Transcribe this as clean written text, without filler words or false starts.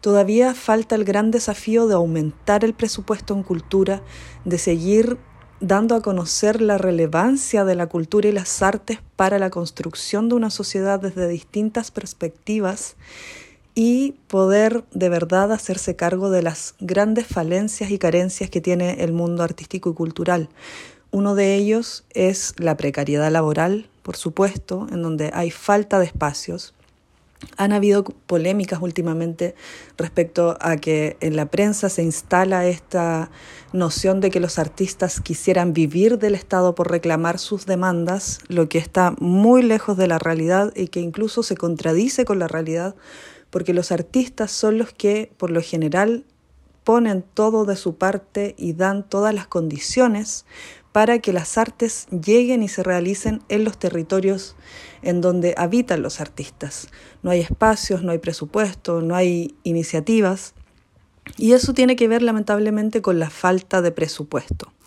Todavía falta el gran desafío de aumentar el presupuesto en cultura, de seguir dando a conocer la relevancia de la cultura y las artes para la construcción de una sociedad desde distintas perspectivas y poder de verdad hacerse cargo de las grandes falencias y carencias que tiene el mundo artístico y cultural. Uno de ellos es la precariedad laboral, por supuesto, en donde hay falta de espacios. Han habido polémicas últimamente respecto a que en la prensa se instala esta noción de que los artistas quisieran vivir del Estado por reclamar sus demandas, lo que está muy lejos de la realidad y que incluso se contradice con la realidad, porque los artistas son los que, por lo general, ponen todo de su parte y dan todas las condiciones para que las artes lleguen y se realicen en los territorios en donde habitan los artistas. No hay espacios, no hay presupuesto, no hay iniciativas, y eso tiene que ver lamentablemente con la falta de presupuesto.